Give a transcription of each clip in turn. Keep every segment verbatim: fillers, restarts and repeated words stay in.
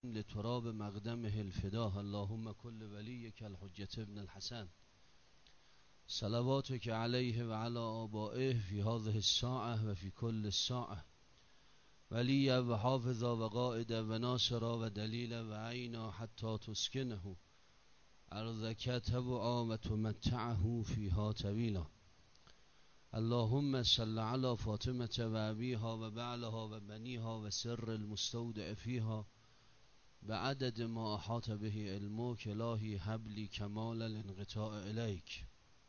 لتراب مقدمه الفداه اللهم كل وليك الحجة ابن الحسن صلواتك عليه وعلى آبائه في هذه الساعة وفي كل الساعة وليا وحافظا وقائدا وناصرا ودليلا وعينا حتى تسكنه أرضك تبعا وتمتعه فيها طويلا اللهم صل على فاطمة وأبيها وبعلها وبنيها وسر المستودع فيها بعدد ما أحاط به علمك إلهي هب لي كمال الانقطاع إليك.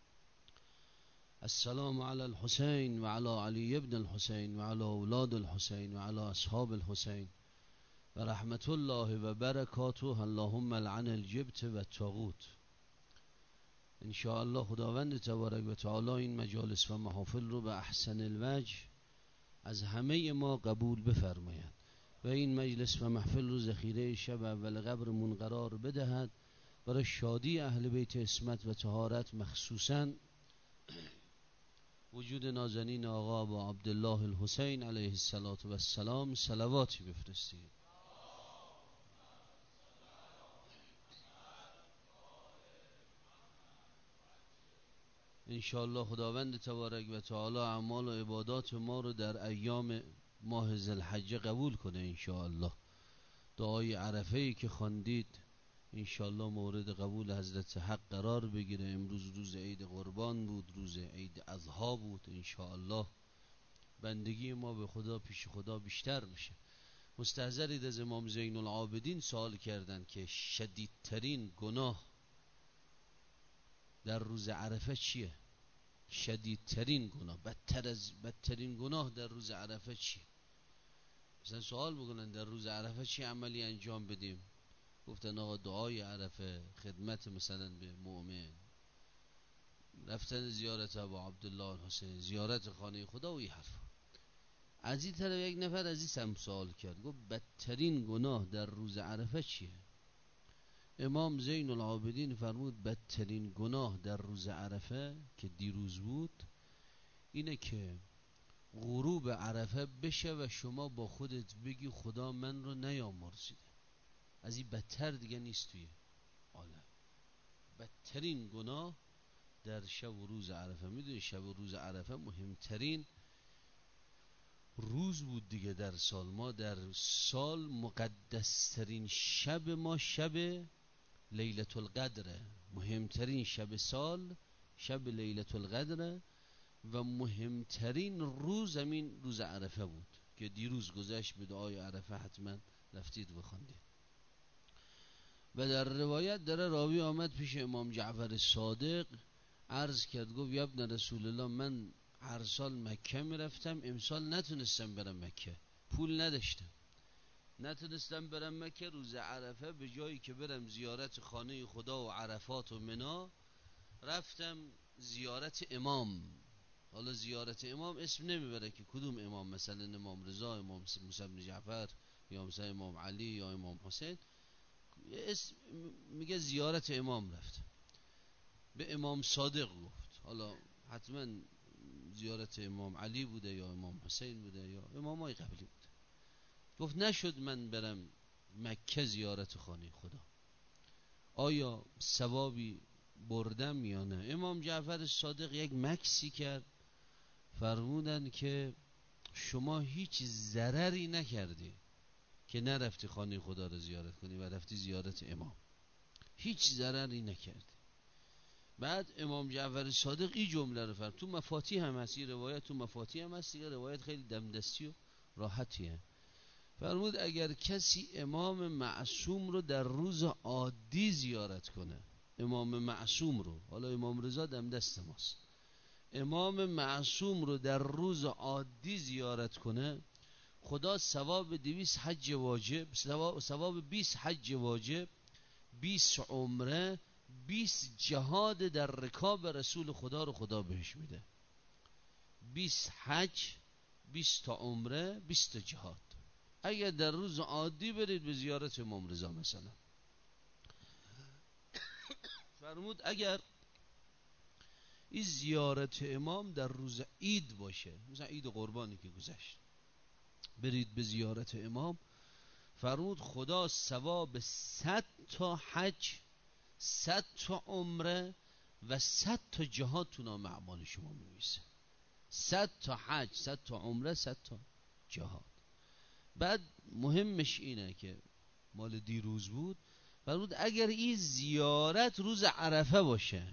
السلام على الحسين وعلى علي بن الحسين وعلى أولاد الحسين وعلى أصحاب الحسين ورحمة الله وبركاته. اللهم لعن الجبت و الطاغوت. ان شاء الله خداوند تبارک و تعالی این مجالس و محافل رو به احسن الوجه از همه ما قبول بفرماید و این مجلس و محفل رو ذخیره شب اول قبرمون قرار بدهد برای شادی اهل بیت عصمت و طهارت، مخصوصا وجود نازنین آقا با عبدالله الحسین علیه السلام صلواتی بفرستید. انشاءالله خداوند تبارک و تعالی اعمال و عبادات ما رو در ایام ماه ذوالحجه قبول کنه انشاءالله. دعای عرفه‌ای که خواندید انشاءالله مورد قبول حضرت حق قرار بگیره. امروز روز عید قربان بود، روز عید اضحی بود. انشاءالله بندگی ما به خدا پیش خدا بیشتر بشه. مستحضرید از امام زین العابدین سوال کردن که شدیدترین گناه در روز عرفه چیه؟ شدیدترین گناه، بدتر از بدترین گناه در روز عرفه چیه؟ مثلا سوال بکنن در روز عرفه چی عملی انجام بدیم؟ گفتن آقا دعای عرفه، خدمت مثلا به مؤمن، رفتن زیارت ابا عبدالله الحسین، زیارت خانه خدا و این حرف. از این طرف یک نفر از این سمت سوال کرد، گفت بدترین گناه در روز عرفه چیه؟ امام زین العابدین فرمود بدترین گناه در روز عرفه که دیروز بود اینه که غروب عرفه بشه و شما با خودت بگی خدا من رو نیامرزیده. از این بدتر دیگه نیست توی عالم. بدترین گناه در شب و روز عرفه. میدونی شب و روز عرفه مهمترین روز بود دیگه در سال. ما در سال مقدسترین شب ما شب لیلة القدره، مهمترین شب سال شب لیلة القدره و مهمترین روز همین روز عرفه بود که دیروز گذشت. به دعای عرفه حتما رفتید و خواندید. و در روایت در راوی آمد پیش امام جعفر صادق عرض کرد، گفت یا ابن رسول الله من هر سال مکه می رفتم، امسال نتونستم برم مکه، پول نداشتم، نتونستم برم مکه. روز عرفه به جایی که برم زیارت خانه خدا و عرفات و منا رفتم زیارت امام. حالا زیارت امام اسم نمیبره که کدوم امام، مثلا امام رضا، امام موسی بن جعفر، یا مثلا امام علی یا امام حسین، اسم میگه زیارت امام رفت. به امام صادق گفت، حالا حتما زیارت امام علی بوده یا امام حسین بوده یا امام های قبلی بوده. گفت نشد من برم مکه زیارت خانه خدا، آیا ثوابی بردم یا نه؟ امام جعفر صادق یک مکسی کرد، فرمودن که شما هیچ ضرری نکردی که نرفتی خانه خدا رو زیارت کنی و رفتی زیارت امام، هیچ ضرری نکردی. بعد امام جعفر صادق این جمله رو فرمود، تو مفاتیح هم هست این روایت، تو مفاتیح هم هست دیگه، روایت خیلی دمدستی و راحتیه. فرمود اگر کسی امام معصوم رو در روز عادی زیارت کنه، امام معصوم رو، حالا امام رضا دم دست ماست، امام معصوم رو در روز عادی زیارت کنه، خدا ثواب دویست حج واجب، ثواب بیست حج واجب، بیست عمره، بیست جهاد در رکاب رسول خدا رو خدا بهش میده. بیست حج، بیست تا عمره، بیست تا جهاد. اگر در روز عادی برید به زیارت امام رضا مثلا، فرمود اگر این زیارت امام در روز عید باشه، مثلا عید قربانی که گذشت، برید به زیارت امام، فرمود خدا ثواب صد تا حج، صد تا عمره و صد تا جهاد تو نام اعمال شما می‌نویسه. صد تا حج، صد تا عمره، صد تا جهاد. بعد مهمش اینه که مال دیروز بود، فرمود اگر این زیارت روز عرفه باشه،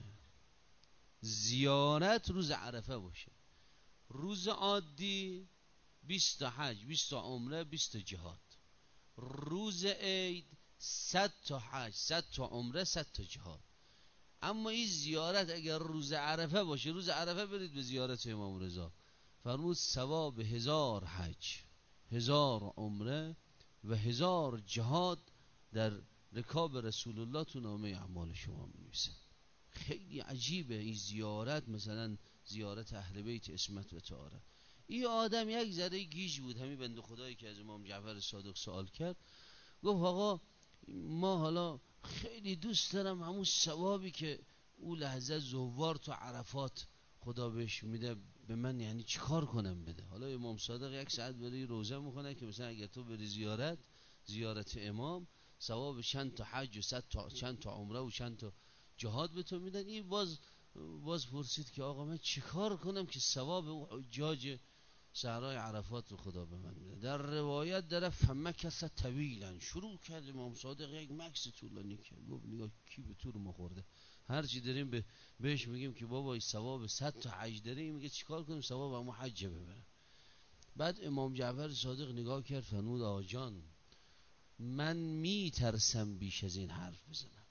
زیارت روز عرفه باشه، روز عادی بیست تا حج، بیست تا عمره، بیست تا جهاد. روز عید صد تا حج، صد تا عمره، صد تا جهاد. اما این زیارت اگر روز عرفه باشه، روز عرفه برید به زیارت امام رضا، فرمود ثواب هزار حج، هزار عمره و هزار جهاد در رکاب رسول الله تو نامه اعمال شما می‌نویسه. خیلی عجیبه این زیارت، مثلا زیارت اهل بیت عصمت و طهارت. این آدم یک ذره گیج بود، همین بنده خدایی که از امام جعفر صادق سوال کرد، گفت آقا ما حالا خیلی دوست دارم همون ثوابی که اون لحظه زوار تو عرفات خدا بهش میده، به من یعنی چیکار کنم بده؟ حالا امام صادق یک ساعت بری روزه میکنه که مثلا اگر تو بری زیارت زیارت امام، ثواب چند تا حج و صد تا چند تا عمره و چند تا جهاد به تو میدن. این باز باز پرسید که آقا من چیکار کنم که ثواب او حجاج صحرای عرفات رو خدا به من میده؟ در روایت داره فمکث طویلا، شروع کرد امام صادق یک مکث طولانی کرد، گفت نگاه کی به تو رو مخورده، هر چی داریم به بهش میگیم که بابا ثواب صد تا حج داره، میگه چیکار کنیم ثواب همون حج ببره. بعد امام جعفر صادق نگاه کرد، فرمود آقا جان من میترسم بیش از این حرف بزنم،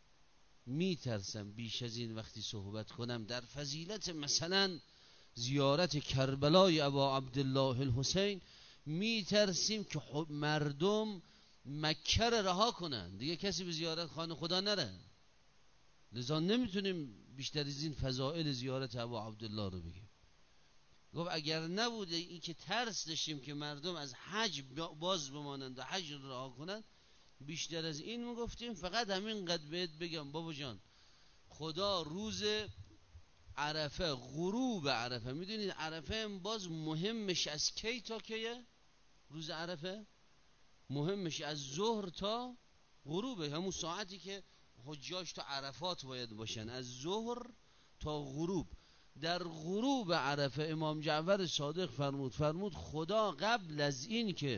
میترسم بیش از این وقتی صحبت کنم در فضیلت مثلا زیارت کربلای ابا عبدالله الحسین، میترسیم که مردم مکه رو رها کنن، دیگه کسی به زیارت خانه خدا نره، لذا نمیتونیم بیشتر از این فضائل زیارت ابا عبدالله رو بگیم. گفت اگر نبوده این که ترس داشتیم که مردم از حج باز بمانند و حج رو رها کنند، بیشتر از این میگفتیم. فقط همین قد بهت بگم بابا جان، خدا روز عرفه، غروب عرفه، میدونید عرفه باز مهمش از کی تا کیه؟ روز عرفه مهمش از ظهر تا غروبه، همون ساعتی که حجاج تو عرفات باید باشن، از ظهر تا غروب. در غروب عرفه امام جعفر صادق فرمود فرمود خدا قبل از این که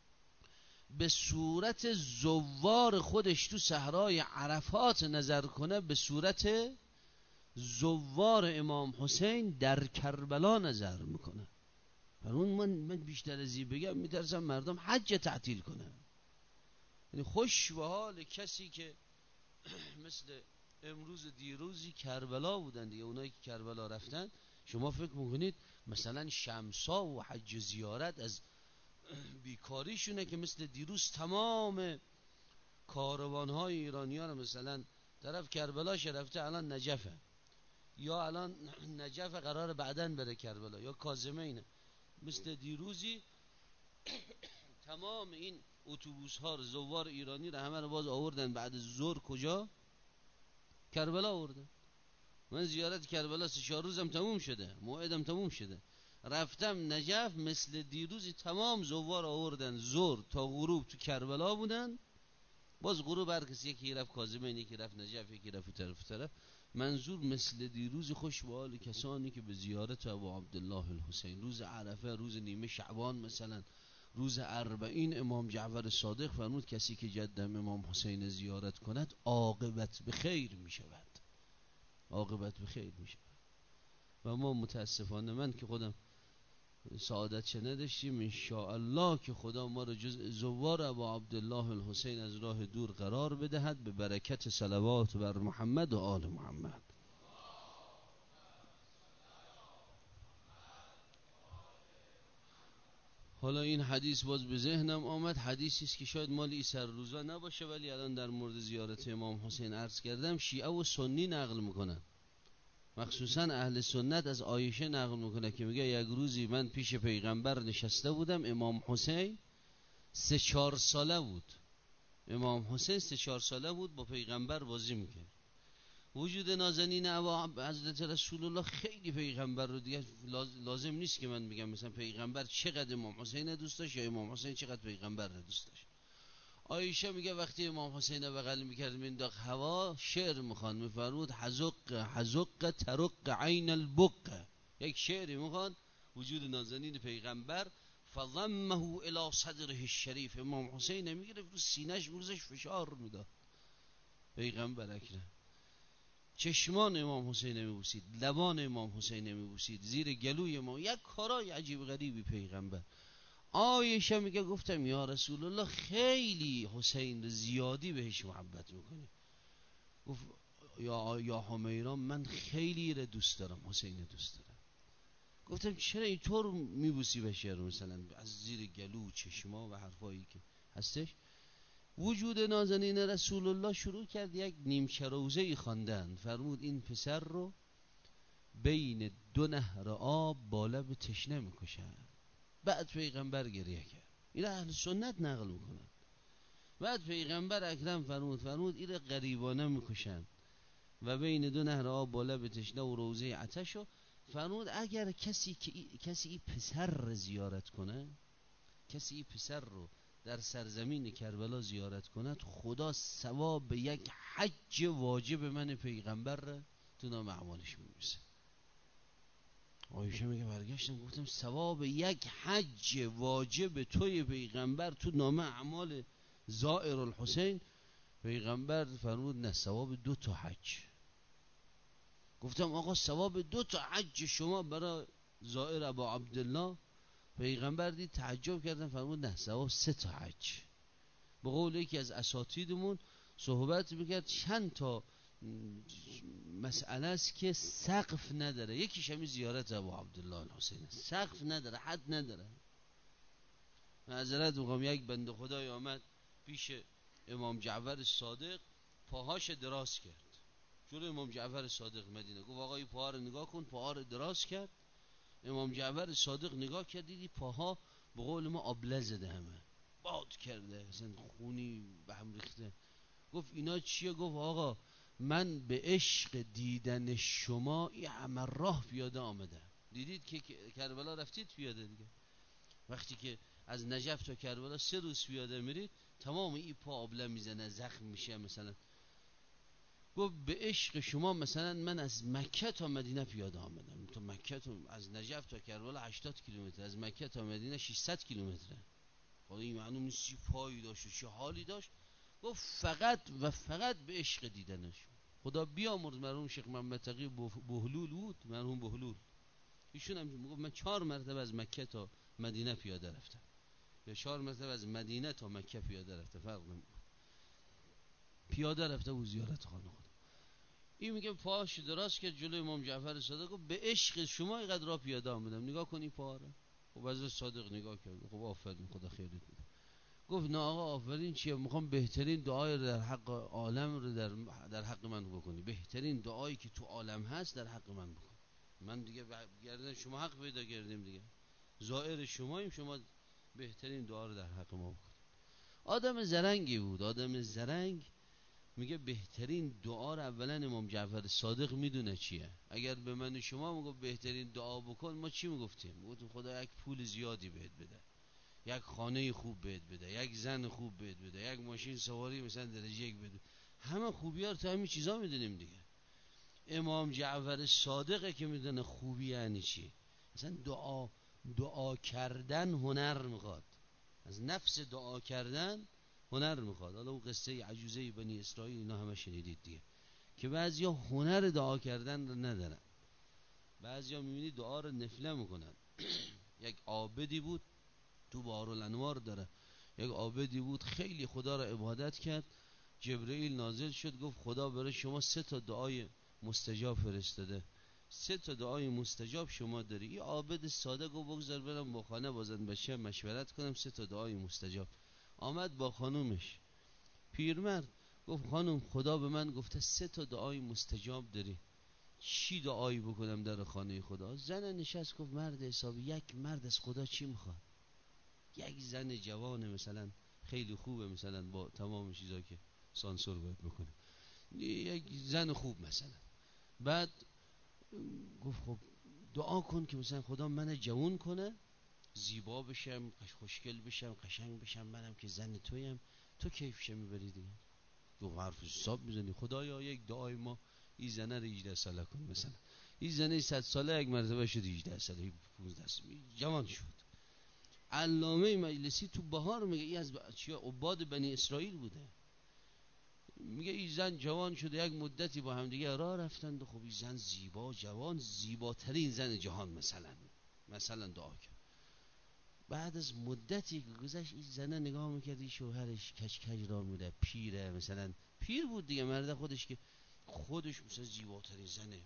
به صورت زوار خودش تو صحرای عرفات نظر کنه، به صورت زوار امام حسین در کربلا نظر میکنه. فرمود من من بیشتر از این بگم میترسم مردم حج تعطیل کنه. یعنی خوش به حال کسی که مثل امروز دیروزی کربلا بودن دیگه، اونایی که کربلا رفتن، شما فکر میکنید مثلا شمسا و حج زیارت از بیکاریشونه که مثل دیروز تمام کاروانهای ایرانی ها رو مثلا طرف کربلاش رفته الان نجفه، یا الان نجف قرار بعدن بره کربلا، یا کاظمینه، مثل دیروزی تمام این اتوبوس ها رو زوار ایرانی رو همه رو باز آوردن بعد ظهر کجا؟ کربلا آوردن. من زیارت کربلا سه چهار روزم تموم شده، موعدم تموم شده، رفتم نجف، مثل دیروزی تمام زوار آوردن ظهر تا غروب تو کربلا بودن، باز غروب هر کسی یکی رفت کاظمین، یکی رفت نجف، یکی رفت طرف طرف. منظور مثل دیروزی خوش به حال کسانی که به زیارت ابو عبدالله الحسین روز عرفه، روز نیمه شعبان، مثلا روز اربعین، امام جعفر صادق فرمود کسی که جدم امام حسین زیارت کند عاقبت به خیر می شود، عاقبت به خیر می شود. و ما متاسفانه من که خودم سعادت چه نداشتیم، انشاءالله که خدا ما رو جز زوار ابا عبدالله الحسین از راه دور قرار بدهد، به برکت صلوات بر محمد و آل محمد. حالا این حدیث باز به ذهنم آمد، حدیثی است که شاید مال این سر روزا نباشه، ولی الان در مورد زیارت امام حسین عرض کردم، شیعه و سنی نقل میکنن، مخصوصا اهل سنت از عایشه نقل میکنه که میگه یک روزی من پیش پیغمبر نشسته بودم، امام حسین سه چهار ساله بود، امام حسین سه چهار ساله بود، با پیغمبر بازی میکرد. وجود نازنین ابا حضرت رسول الله خیلی پیغمبر رو دیگه لازم نیست که من بگم مثلا پیغمبر چقدر امام حسین دوست داشت یا امام حسین چقدر پیغمبر رو دوست داشت. عایشه میگه وقتی امام حسین بغل میکرد مینداخت هوا، شعر میخوان، میفرمود حزق حزق ترق عین البق، یک شعری میخوان وجود نازنین پیغمبر. فضمه الى صدره الشریف، امام حسین میگرفت رو سینه‌اش میگذاشت فشار میداد پیغمبر اکرم. چشمان امام حسین میبوسید، لبان امام حسین میبوسید، زیر گلوی امام، یک کارای عجیب غریبی پیغمبر. عایشه میگه گفتم یا رسول الله خیلی حسین زیادی بهش محبت میکنی. گفت یا یا حمیرا من خیلی را دوست دارم، حسین دوست دارم. گفتم چرا اینطور میبوسی بشه رو، مثلا از زیر گلو، چشما و حرفایی که هستش. وجود نازنین رسول الله شروع کرد یک نیمچه روزه ای خواندن، فرمود این پسر رو بین دو نهر آب بالا به تشنه میکشن. بعد پیغمبر گریه کرد. این اهل سنت نقل میکنن. بعد پیغمبر اکرم فرمود فرمود این غریبانه میکشن و بین دو نهر آب بالا به تشنه و روزه عطشو. فرمود اگر کسی کسی این پسر رو زیارت کنه، کسی این پسر رو در سرزمین کربلا زیارت کند، خدا ثواب یک حج واجب من پیغمبر رو تو نام اعمالش می‌نویسه. عایشه میگه برگشتم گفتم ثواب یک حج واجب توی پیغمبر تو نام اعمال زائر الحسین. پیغمبر فرمود نه، ثواب دو تا حج. گفتم آقا ثواب دو تا حج شما برای زائر ابا عبدالله؟ پیغمبر دید تعجب کردن، فرمود نه، ثواب سه تا حج. به قول یکی از اساتیدمون صحبت میکرد چند تا مسئله است که سقف نداره، یکیش همین زیارت ابو عبدالله الحسین، سقف نداره، حد نداره. معذرت میخوام، یک بنده خدای آمد پیش امام جعفر صادق، پاهاش دراز کرد جلو امام جعفر صادق مدینه. گفت آقا این پاها رو نگاه کن. پاها رو دراز کرد. امام جعفر صادق نگاه کرد، دیدی پاها به قول ما آبله زده، همه باد کرده، مثلا خونی به هم ریخته. گفت اینا چیه؟ گفت آقا من به عشق دیدن شما این همه راه پیاده آمده. دیدید که کربلا رفتید پیاده دیگه، وقتی که از نجف تا کربلا سه روز پیاده میرید تمام این پا آبله میزنه، زخم میشه مثلا. گفت به عشق شما مثلا من از مکه تا مدینه پیاده آمدم. تو مکه تا از نجف تا کربلا هشتاد کیلومتر، از مکه تا مدینه ششصد کیلومتره. خدا این معلوم نیست چی پایی داشت و چه حالی داشت. گفت فقط و فقط به عشق دیدنش. خدا بیامرز مرحوم شیخ محمد تقی بهلول بود، مرحوم بهلول، ایشون هم میگفت من چهار مرتبه از مکه تا مدینه پیاده رفتم، یا چهار مرتبه از مدینه تا مکه پیاده رفته، فرق نمیکنه، پیاده رفته و زیارت خانه خدا. این میگه پاش دراز کرد جلوی امام جعفر صادق، گفت به عشق شما اینقدر را پیاده آمدم، نگاه کنی پا رو. خب از صادق نگاه کرد، خب آفرین، خدا خیرت بده. گفت نه آقا آفرین چیه؟ میخوام بهترین دعای رو در حق عالم رو در, در حق من بکنی، بهترین دعایی که تو عالم هست در حق من بکن. من دیگه گردن شما حق پیدا کردیم دیگه، زائر شماییم، شما بهترین دعا رو در حق ما بکن. آدم زرنگی بود، آدم زرنگ. میگه بهترین دعا رو اولا امام جعفر صادق میدونه چیه. اگر به من شما میگه بهترین دعا بکن، ما چی میگفتیم؟ میگفتیم خدا یک پول زیادی بهت بده، یک خانه خوب بهت بده، یک زن خوب بهت بده، یک ماشین سواری مثلا درجه یک بده. همه خوبی ها رو تو همین چیزا میدونیم دیگه. امام جعفر صادقه که میدونه خوبی یعنی چی. مثلا دعا دعا کردن هنر میخواد، از نفس دعا کردن هنر میخواد. حالا اون قصه عجوزه بنی اسرائیل اینا همه شنیدید دیگه، که بعضیا هنر دعا کردن رو ندارن. بعضیا میبینی دعا رو نفله میکنن. یک عابدی بود تو بحرالانوار داره، یک عابدی بود خیلی خدا را عبادت کرد. جبرئیل نازل شد گفت خدا برای شما سه تا دعای مستجاب فرستاده، سه تا دعای مستجاب شما داری. این عابد ساده گفت بگذار برم با خانه بازن بچه مشورت کنم، سه تا دعای مستجاب. آمد با خانومش، پیرمرد گفت خانوم خدا به من گفته سه تا دعای مستجاب داری، چی دعایی بکنم در خانه خدا؟ زن نشست گفت مرد حسابی، یک مرد از خدا چی میخواد؟ یک زن جوان مثلا خیلی خوبه، مثلا با تمام چیزا که سانسور باید بکنه، یک زن خوب مثلا. بعد گفت خب دعا کن که مثلا خدا من جوان کنه، زیبا بشم، خوشگل بشم، قشنگ بشم، منم که زن تویم، تو کیفش میبری دیگه. گفت حرف حساب میزنی؟ خدایا یک دعای ما این زنه رو هجده ساله کن. مثلا این زنه صد ساله یک مرتبه شد هجده ساله، پانزده ساله جوان شد. علامه مجلسی تو بهار میگه این از چیا عباد بنی اسرائیل بوده، میگه این زن جوان شده، یک مدتی با هم دیگه راه رفتند. خب این زن زیبا، جوان، زیباترین زن جهان مثلا مثلا دعا کرد. بعد از مدتی که گذشت این زنه نگاه میکرد این شوهرش کج کج راه میره، پیره، مثلا پیر بود دیگه مرد خودش، که خودش مثلا زیباترین زنه.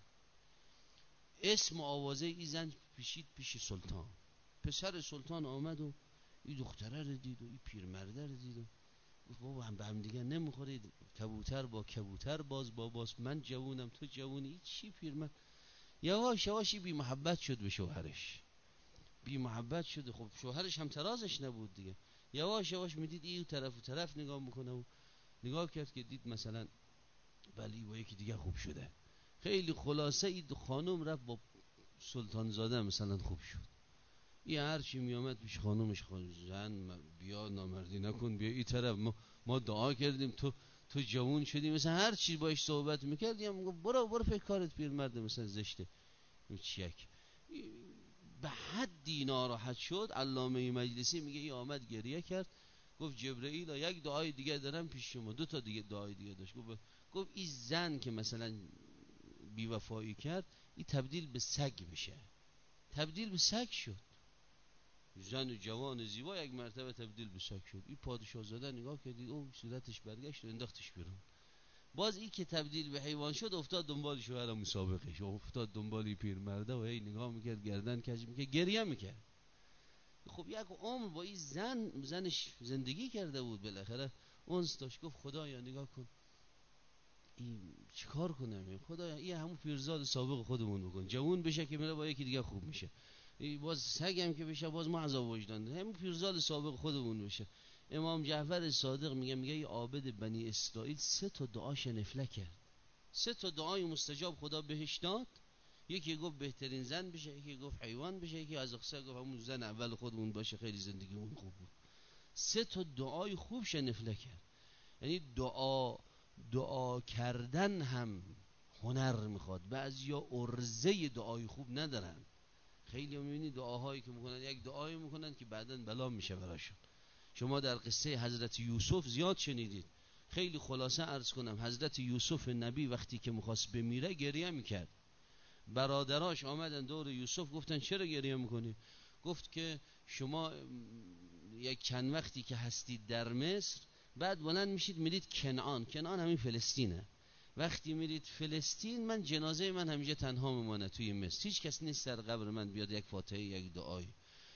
اسم و آوازه این زن پیشید پیش سلطان. پسر سلطان آمد و این دختره رو دید و این پیرمرده رو دید و گفت بابا هم به هم دیگه نمیخورید، کبوتر با کبوتر باز با باز، من جوونم تو جوونی، این چی پیرمرد. یواش یواشی بی محبت شد به شوهرش، بی محبت شده. خب شوهرش هم ترازش نبود دیگه. یواش یواش میدید این طرف و طرف نگاه میکنه و نگاه کرد که دید مثلا بلی با یکی دیگه خوب شده. خیلی خلاصه این خانم رفت با سلطان زاده مثلا خوب شد. این هرچی میامد پیش خانومش، خانم زن بیا نامردی نکن، بیا این طرف، ما, ما دعا کردیم تو تو جوون شدی، مثلا هر چی باش صحبت میکردیم برو برو فکر کارت پیرمرد مثلا زشته چیک. به حدی ناراحت شد. علامه مجلسی میگه این آمد گریه کرد، گفت جبرئیل یک دعای دیگه دارم پیش شما. دو تا دیگه دعای دیگه داشت. گفت گفت این زن که مثلا بی‌وفایی کرد این تبدیل به سگ بشه. تبدیل به سگ شد. زن جوان زیبا یک مرتبه تبدیل به سگ شد. این پادشاه زاده نگاه کردید او صورتش برگشت و انداختش بیرون. باز این که تبدیل به حیوان شد افتاد دنبال شوهر مسابقه شد، افتاد دنبال پیرمرده و هی نگاه میکرد، گردن کج میکرد، گریه میکرد. خب یک عمر با این زن زنش زندگی کرده بود، بالاخره اونس داشت. گفت خدایا نگاه کن این چیکار کنم، خدایا این همون پیرزاد سابق خودمون بکن، جوون بشه که میره با یکی دیگه خوب میشه، باز سگم که بشه باز ما عذاب وجدان، همون پیرزاد سابق خودمون بشه. امام جعفر صادق میگه میگه ای عابد بنی اسرائیل سه تا دعاش نفله کرد، سه تا دعای مستجاب خدا بهش داد. یکی گفت بهترین زن بشه، یکی گفت حیوان بشه، یکی از اقصا گفت همون زن اول خودمون باشه، خیلی زندگیمون خوب بود. سه تا دعای خوبش نفله کرد. یعنی دعا دعا کردن هم هنر میخواد. بعضیا ارزه دعای خوب ندارن. خیلی میبینی دعاهایی که میکنن یک دعایی میکنن که بعداً بلا میشه براشون. شما در قصه حضرت یوسف زیاد شنیدید. خیلی خلاصه عرض کنم، حضرت یوسف نبی وقتی که میخواست بمیره گریه میکرد. برادراش آمدن دور یوسف گفتن چرا گریه میکنی؟ گفت که شما یک چند وقتی که هستید در مصر، بعد بلند میشید میرید کنعان. کنعان همین فلسطینه. وقتی میرید فلسطین من جنازه من همیشه تنها میمونه توی مصر، هیچ کس نیست در قبر من بیاد یک فاتحه یک دعایی.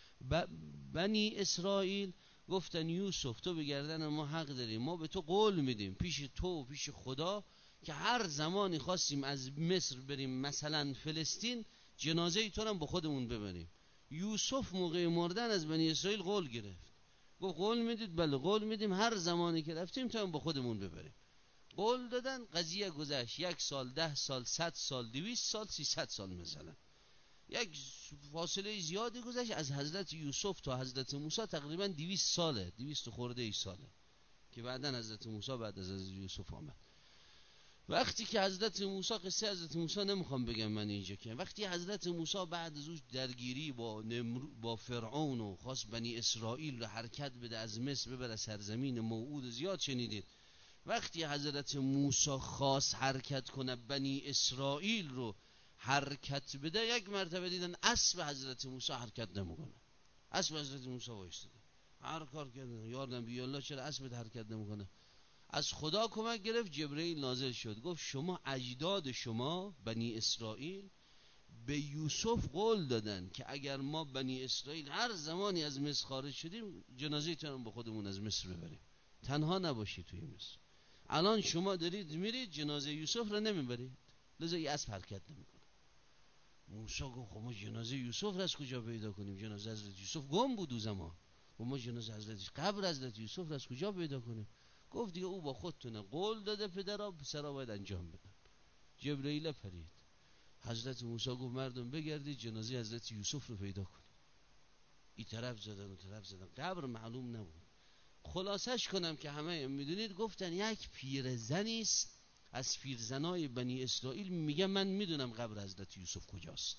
بنی اسرائیل گفتن یوسف تو به گردن ما حق داری، ما به تو قول میدیم پیش تو و پیش خدا که هر زمانی خواستیم از مصر بریم مثلا فلسطین، جنازه تو رو با خودمون ببریم. یوسف موقع مردن از بنی اسرائیل قول گرفت، گفت قول میدید؟ بله قول میدیم، هر زمانی که رفتیم تو هم با خودمون ببریم. قول دادن. قضیه گذشت یک سال، ده سال، صد سال، دویست سال، سیصد سال مثلا. یک فاصله زیادی گذشت از حضرت یوسف تا حضرت موسی، تقریبا دویست ساله، دویست خورده ای ساله که بعدن حضرت موسی بعد از حضرت یوسف آمد. وقتی که حضرت موسی، قصه حضرت موسی نمیخوام بگم من اینجا، که وقتی حضرت موسی بعد از اون درگیری با نمرو با فرعون و خواست بنی اسرائیل رو حرکت بده از مصر ببره سرزمین موعود، زیاد شنیدید. وقتی حضرت موسی خواست حرکت کنه بنی اسرائیل رو حرکت بده، یک مرتبه دیدن اسب حضرت موسی حرکت نمیکنه. اسب حضرت موسی وایساده، هر کار کردن یار نبی الله چرا اسبت حرکت نمیکنه؟ از خدا کمک گرفت، جبرئیل نازل شد گفت شما اجداد شما بنی اسرائیل به یوسف قول دادن که اگر ما بنی اسرائیل هر زمانی از مصر خارج شدیم جنازه تون با خودمون از مصر ببریم، تنها نباشید توی مصر. الان شما دارید میرید جنازه یوسف رو نمیبرید، لذا این اسب حرکت نمیکنه. موسی گفت خب ما جنازه یوسف رو از کجا پیدا کنیم؟ جنازه حضرت یوسف گم بود او زمان، و ما جنازه حضرت قبر حضرت یوسف رو از کجا پیدا کنیم؟ گفت دیگه او با خودتونه، قول داده پدرها پسرها باید انجام بدن. جبرئیل پرید. حضرت موسی گفت مردم بگردید جنازه حضرت یوسف رو پیدا کنید. این طرف زدن و طرف زدن، قبر معلوم نبود. خلاصش کنم که همه میدونید، گفتن یک پیرزنی است از پیرزنای بنی اسرائیل میگه من میدونم قبر حضرت یوسف کجاست.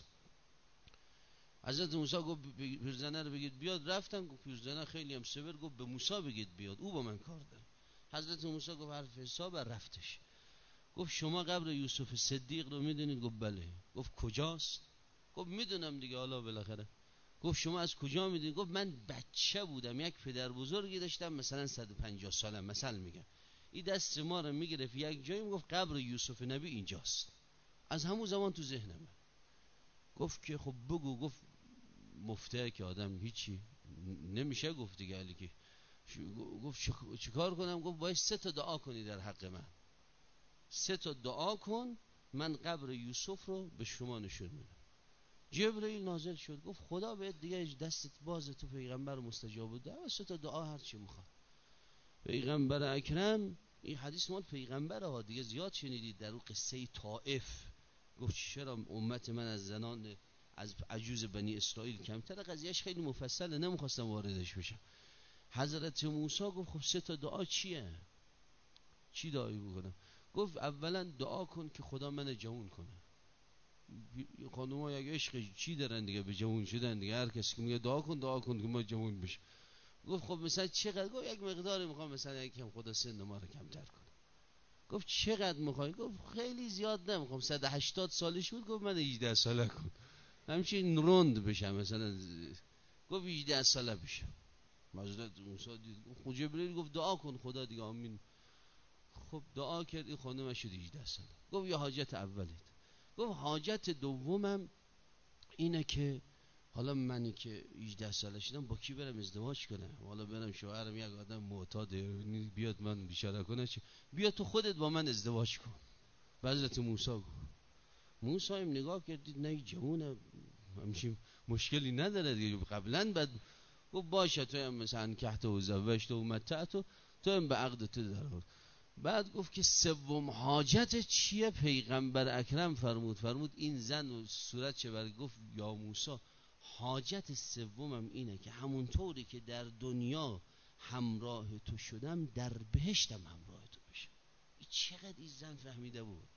حضرت موسی گفت پیرزنه رو بگید بیاد. رفتن، گفت پیرزنه خیلی هم سبر، گفت به موسی بگید بیاد، او با من کار داره. حضرت موسی گفت حرف حساب، رفتش. گفت شما قبر یوسف صدیق رو میدونید؟ گفت بله. گفت کجاست؟ گفت میدونم دیگه، حالا بالاخره. گفت شما از کجا میدونید؟ گفت من بچه بودم یک پدر بزرگی داشتم مثلا صد و پنجاه سالم، مثلا میگم، این دست ما رو میگرفت یک جایی میگفت قبر یوسف نبی اینجاست. از همون زمان تو ذهنمه. گفت که خب بگو. گفت مفته که آدم هیچی نمیشه گفت دیگه. علی که گفت چیکار کنم؟ گفت باید سه تا دعا کنی در حق من. سه تا دعا کن، من قبر یوسف رو به شما نشون میدم. جبرئیل نازل شد، گفت خدا بهت دیگه دستت باز، تو پیغمبر مستجاب بوده، و سه تا دعا هر چی میخواد. پیغمبر اکرم، این حدیث مال پیغمبره ها دیگه، زیاد شنیدید در اون قصه طائف. گفت چرا امت من از زنان از عجوز بنی اسرائیل کمتره؟ قضیهش خیلی مفصله، نمیخواستم واردش بشم. حضرت موسی گفت خب سه تا دعا چیه؟ چی دعایی بکنم؟ گفت اولا دعا کن که خدا من جوان کنه. خانم ها یک عشق چی دارن دیگه به جوان شدن دیگه، هر کسی که میگه دعا کن دعا کن که ما جوان بشیم. گفت خب مثلا چقدر؟ گفت یک مقداری میخوام، مثلا یکم خدا سن ما رو کمتر کنه. گفت چقدر میخوای؟ گفت خیلی زیاد نمیخوام، صد و هشتاد سالش بود. گفت من هجده ساله کن، همچین روند بشم مثلا. گفت هجده ساله بشم. حضرت موسی دید، خود جبرئیل گفت دعا کن خدا دیگه، آمین. خب دعا کرد، این خانم شد هجده ساله. گفت یا حاجت اولیت. گفت حاجت دومم اینه که حالا منی که هجده ساله شدم با کی برم ازدواج کنم؟ حالا برم شوهرم یک آدم معتاده بیاد من بیچاره کنه، چی؟ بیا تو خودت با من ازدواج کن. حضرت موسی گفت، موسی هم نگاه کردید نه جوونه، همچین مشکلی نداره دیگه، قبلا بعد. گفت باشه تو هم مثلا کحت و زوجت و متعت، تو هم به عقد تو در. بعد گفت که سوم حاجت چیه؟ پیغمبر اکرم فرمود فرمود این زن و صورت چه بر. گفت یا موسی حاجت سومم اینه که همونطوری که در دنیا همراه تو شدم در بهشتم همراه تو بشم. چقدر این زن فهمیده بود.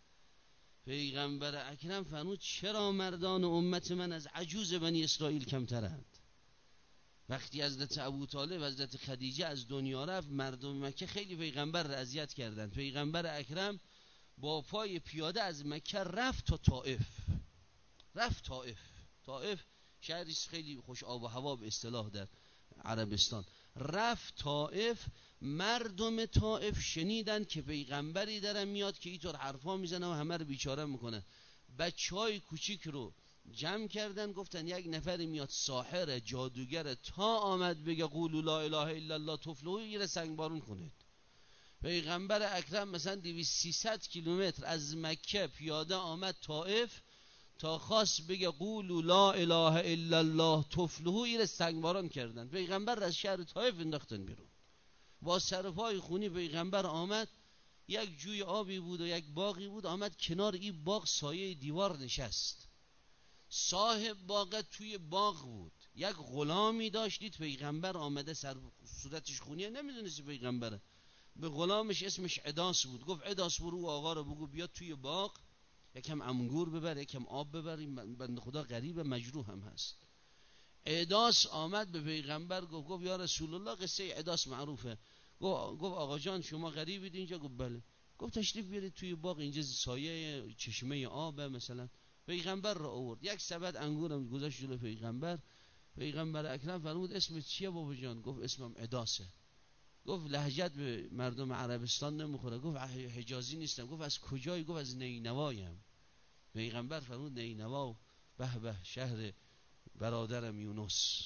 پیغمبر اکرم فرمود چرا مردان امت من از عجوز بنی اسرائیل کمترند؟ وقتی حضرت ابوطالب و حضرت خدیجه از دنیا رفت، مردم مکه خیلی پیغمبر را اذیت کردند. پیغمبر اکرم با پای پیاده از مکه رفت تا طائف. رفت طائف. طائف شهری خیلی خوش آب و هوا به اصطلاح در عربستان. رفت طائف. مردم طائف شنیدن که پیغمبری داره میاد که اینطور حرفا میزنه و همه رو بیچاره میکنه. بچهای کوچیک رو جمع کردن، گفتن یک نفر میاد ساحر جادوگر، تا آمد بگه قولوا لا اله الا الله تفلحوا، یه سنگبارون کنید. پیغمبر اکرم مثلا دویست سیصد کیلومتر از مکه پیاده آمد طائف تا خاص بگه قولوا لا اله الا الله تفلحوا، یه سنگبارون کردن. پیغمبر از شهر طائف انداختن بیرون. با سرپای خونی پیغمبر آمد. یک جوی آبی بود و یک باغی بود، آمد کنار این باغ سایه دیوار نشست. صاحب باغ توی باغ بود. یک غلامی داشتید، پیغمبر آمده سر صورتش خونیه، نمیدونستی پیغمبره. به غلامش اسمش عداس بود. گفت عداس برو آقا رو بگو بیاد توی باغ یکم انگور ببر، یکم آب ببر، این بنده خدا غریب مجروح هم هست. عداس آمد به پیغمبر گفت گفت یا رسول الله، قصه عداس معروفه. گفت گفت آقا جان شما غریبید اینجا؟ گفت بله. گفت تشریف بیارید توی باغ، اینجا سایه چشمه آبه مثلا. پیغمبر را آورد، یک سبد انگورم گذاشت جلوی پیغمبر. پیغمبر اکرم فرمود اسم چیه بابا جان؟ گفت اسمم عداسه. گفت لهجت به مردم عربستان نمیخوره. گفت حجازی نیستم. گفت از کجایی؟ گفت از نینوایم. پیغمبر فرمود نینوا، به به شهر برادرم یونس.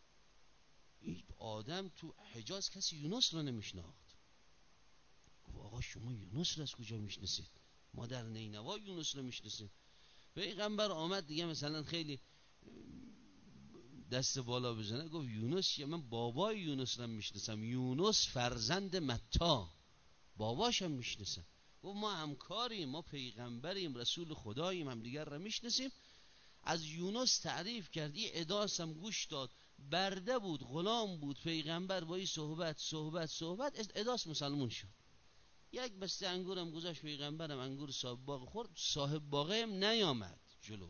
این آدم تو حجاز کسی یونس رو نمیشناخت. گفت آقا شما یونس رو از کجا میشناسید؟ ما در نینوا یونس رو میشناسیم. پیغمبر آمد دیگه مثلا خیلی دست بالا بزنه، گفت یونس یا من بابای یونس رو میشناسم، یونس فرزند متی، باباشم میشناسم. گفت ما همکاریم، ما پیغمبریم، رسول خداییم، هم دیگر رو میشناسیم. از یونس تعریف کرد. این عداس هم گوش داد. برده بود، غلام بود، پیغمبر با این صحبت صحبت صحبت اداس مسلمون شد. یک بسته انگورم گذاشت پیغمبرم، انگور صاحب باغ خورد، صاحب باغه هم نیامد جلو.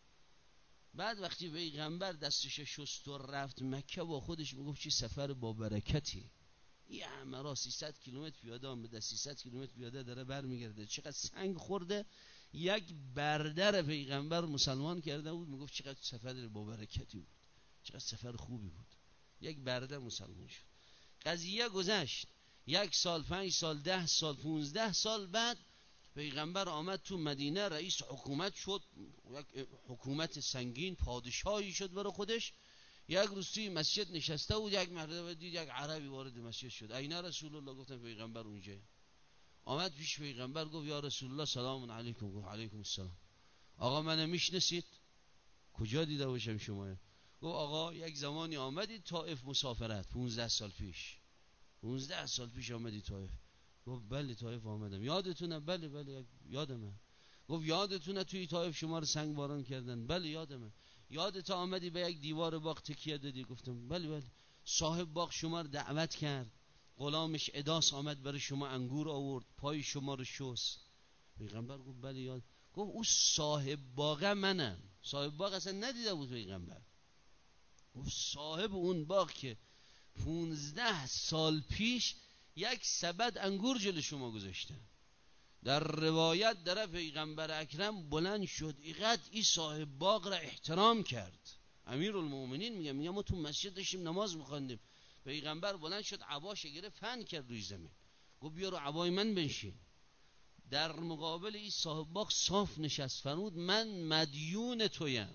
بعد وقتی پیغمبر دستش شست و رفت مکه، با خودش میگفت چی سفر با برکتی، یه همه را سیصد کیلومتر پیاده آمده، سیصد کیلومتر پیاده داره برمیگرده، چقدر سنگ خورده. یک برادر پیغمبر مسلمان کرده بود، میگفت چقدر سفر با برکتی بود، چقدر سفر خوبی بود. یک برادر مسلمان شد. قضیه گذشت، یک سال، پنج سال، ده سال، پونزده سال بعد پیغمبر آمد تو مدینه، رئیس حکومت شد، یک حکومت سنگین، پادشاهی شد برای خودش. یک روز توی مسجد نشسته بود، یک مرتبه دید یک عربی وارد مسجد شد. این رسول الله؟ گفتن پیغمبر اونجا. آمد پیش پیغمبر گفت یا رسول الله سلام علیکم. گفت علیکم السلام. آقا منو میشناسید؟ کجا دیده باشم شما؟ گفت آقا یک زمانی آمدید طائف مسافرت، پونزده سال پیش، پونزده سال پیش آمدی طائف. گفت بله طائف آمدم. یادتونه؟ بله بله یادمه. گفت یادتونه توی طائف شما رو سنگ باران کردن؟ بله یادمه. یادت آمدی به یک دیوار باغ تکیه دادی؟ گفتم بله بله. صاحب باغ شما رو دعوت کرد، غلامش اداس آمد برای شما انگور آورد، پای شما رو شست. پیغمبر گفت بله یاد. گفت او صاحب باغ منم. صاحب باغ اصلا ندیده بود پیغمبر. گفت صاحب اون باغ که پونزده سال پیش یک سبد انگور جلو شما گذاشتن. در روایت در پیغمبر اکرم بلند شد، اینقدر این صاحب باغ را احترام کرد. امیر المؤمنین میگه میگه ما تو مسجد داشتیم نماز میخواندیم، پیغمبر بلند شد عباش گرفت فن کرد روی زمین، گفت بیا رو عبای من بنشین. در مقابل این صاحب باغ صاف نشست، فرمود من مدیون تویم.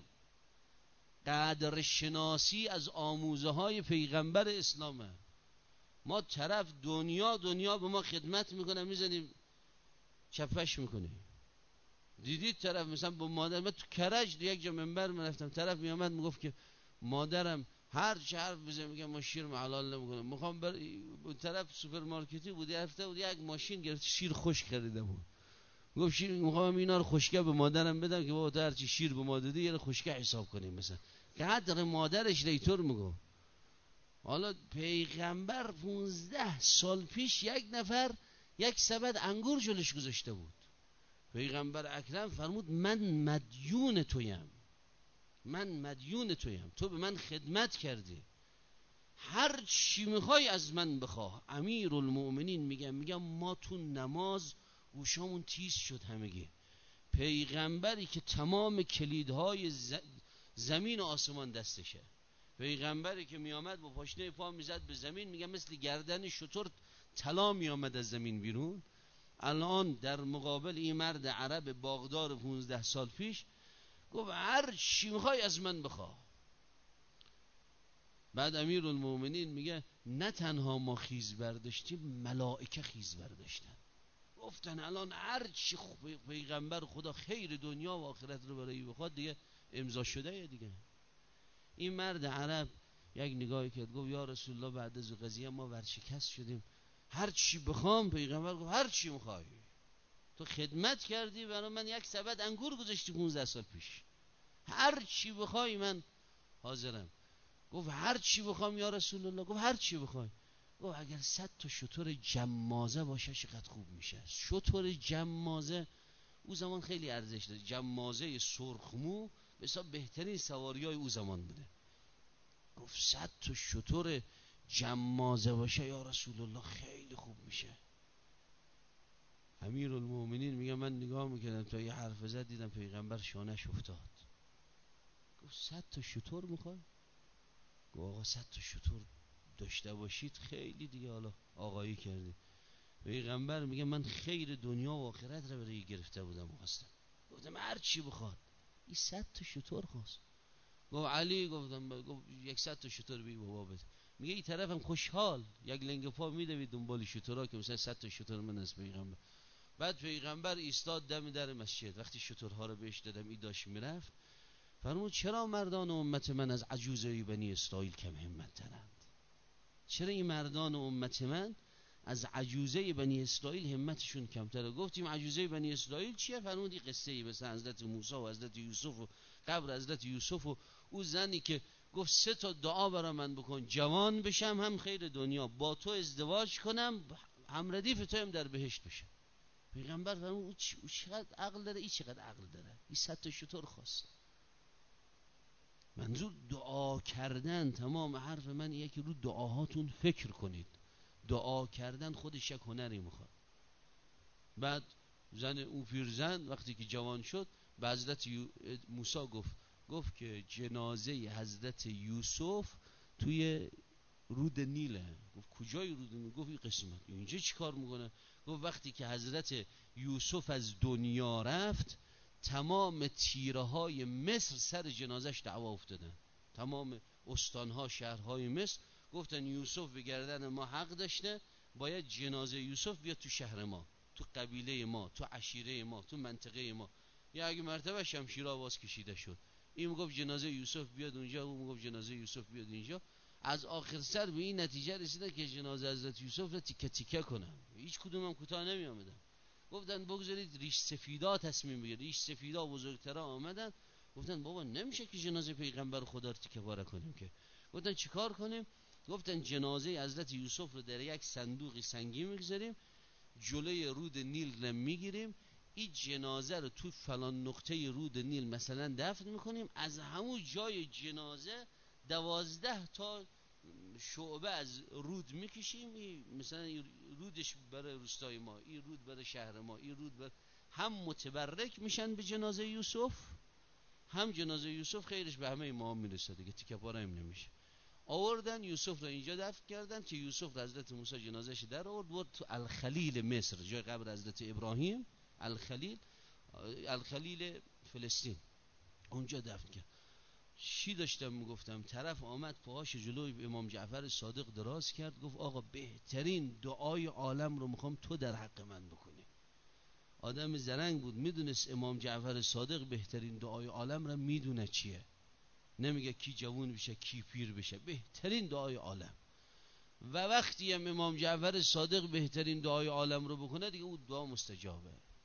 قدر شناسی از آموزه های پیغمبر اسلامه. ما طرف دنیا دنیا به ما خدمت میکنه، میزنیم چپش میکنیم. دیدید طرف مثلا با مادر، من تو کرج یک جا منبر من رفتم، طرف میامد میگفت که مادرم هر چه حرف بزنه میگه ما شیر حلال نمیکنم. میخوام بر اون طرف سوپرمارکتی بود، رفته بود یک ماشین گرفت شیر خشک خریده بود، گفت شیر میخوام اینا رو خشکه به مادرم بدم که بابا تو هر چی شیر به ما دادی یه خشکه حساب کنیم. مثلا قدر مادرش لیتور میگه. حالا پیغمبر پونزده سال پیش یک نفر یک سبد انگور جلوش گذاشته بود. پیغمبر اکرم فرمود من مدیون تویم، من مدیون تویم، تو به من خدمت کردی، هر چی میخوای از من بخواه. امیر المؤمنین میگم میگم ما تو نماز گوشامون تیز شد همگی. پیغمبری که تمام کلیدهای زمین و آسمان دستشه، پیغمبری که میامد با پاشنه پا میزد به زمین، میگم مثل گردن شتر طلا میامد از زمین بیرون. الان در مقابل این مرد عرب باغدار پونزده سال پیش گفت هر چی میخوای از من بخواه. بعد امیر المؤمنین میگه نه تنها ما خیز برداشتیم، ملائکه خیز برداشتن. گفتن الان هر چی پیغمبر خدا خیر دنیا و آخرت رو برای بخواد دیگه امضا شده دیگه. این مرد عرب یک نگاهی کرد، گفت یا رسول الله بعد از قضیه ما ورشکست شدیم، هر چی بخوام. پیغمبر گفت هر چی میخوای، تو خدمت کردی برای من، یک سبد انگور گذاشتی پونزده سال پیش، هر چی بخوای من حاضرم. گفت هر چی بخوام یا رسول الله؟ گفت هر چی بخوای. گفت اگر صد تا شتر جمازه باشه چقدر خوب میشه. شتر جمازه او زمان خیلی ارزش داره، جمازه سرخمو به حساب بهترین سواریای او زمان بوده. گفت صد تا شتر جمازه باشه یا رسول الله خیلی خوب میشه. امیر المؤمنین میگه من نگاه میکردم تا یه حرف زد، دیدم پیغمبر شانش افتاد. گفت صد تا شتر میخوای؟ گفت آقا صد تا شتر داشته باشید خیلی دیگه حالا آقایی کردی. پیغمبر میگه من خیر دنیا و آخرت رو برای گرفته بودم و خواستم. گفتم هر چی بخواد. این صد تا شتر خواست. گفت علی، گفتم گفت یک صد تا شتر بی بابا بده. میگه این طرفم خوشحال یک لنگ پا میدوید دنبال شترها که مثلا صد تا شتر من از پیغمبر. بعد پیغمبر ایستاد دم در مسجد، وقتی شترها رو بهش دادم این داشت میرفت، فرمود چرا مردان امت من از عجوزه بنی اسرائیل کم همت ترند؟ چرا این مردان امت من از عجوزه بنی اسرائیل همتشون کمتره؟ گفتیم عجوزه بنی اسرائیل چیه؟ فرمودی قصه ای مثلا حضرت موسی و حضرت یوسف و قبر حضرت یوسف و او زنی که گفت سه تا دعا برای من بکن، جوان بشم هم خیر دنیا، با تو ازدواج کنم هم ردیف تو هم در بهشت بشم. پیغمبر فرمود او چقدر عقل داره، این چقدر عقل داره، این صد تا شتر خواست. منظور دعا کردن. تمام حرف من یکی رو دعاهاتون فکر کنید. دعا کردن خودش یک هنری میخواد. بعد زن اون پیرزن وقتی که جوان شد به حضرت موسی گفت گفت که جنازه حضرت یوسف توی رود نیله. گفت کجای رود نیل؟ گفت این قسمت. اینجا چی کار میکنه؟ گفت وقتی که حضرت یوسف از دنیا رفت تمام تیره های مصر سر جنازش دعوا افتادن. تمام استانها شهرهای مصر گفتن یوسف به گردن ما حق داشته، باید جنازه یوسف بیاد تو شهر ما، تو قبیله ما، تو عشیره ما، تو منطقه ما. یا اگه مرتبه شمشیر آواز کشیده شد، این میگفت جنازه یوسف بیاد اونجا، اون میگفت جنازه یوسف بیاد اینجا. از آخر سر به این نتیجه رسیدن که جنازه حضرت یوسف رو تیکه تیکه کنن. هیچ کدوم هم کوتاه نمی آمدن. گفتن بگذارید ریش سفیدا تصمیم بگیره. ریش سفیدا بزرگترا آمدن گفتن بابا نمیشه که جنازه پیغمبر خدا رو تیکه پاره کنیم که. گفتن چیکار کنیم؟ گفتن جنازه حضرت یوسف رو در یک صندوق سنگی میگذاریم، جلوی رود نیل رو میگیریم، این جنازه رو تو فلان نقطه رود نیل مثلا دفن میکنیم، از همون جای جنازه دوازده تا شعبه از رود میکشیم، مثلا رودش برای روستای ما، این رود برای شهر ما، این رود برای هم متبرک میشن به جنازه یوسف، هم جنازه یوسف خیرش به همه ما میرسه دیگه، تیکه پاره هم نمیشه. آوردن یوسف رو اینجا دفن کردن که یوسف رو حضرت موسی جنازهش در آورد برد تو الخلیل مصر، جای قبر حضرت ابراهیم، الخلیل الخلیل فلسطین، اونجا دفن کرد. چی داشتم میگفتم؟ طرف آمد پاهاش جلوی امام جعفر صادق دراز کرد، گفت آقا بهترین دعای عالم رو میخوام تو در حق من بکنی. آدم زرنگ بود، میدونست امام جعفر صادق بهترین دعای عالم رو میدونه چیه. نمیگه کی جوون بشه کی پیر بشه، بهترین دعای عالم. و وقتی هم امام جعفر صادق بهترین دعای عالم رو بکنه دیگه اون دعا مستجابه.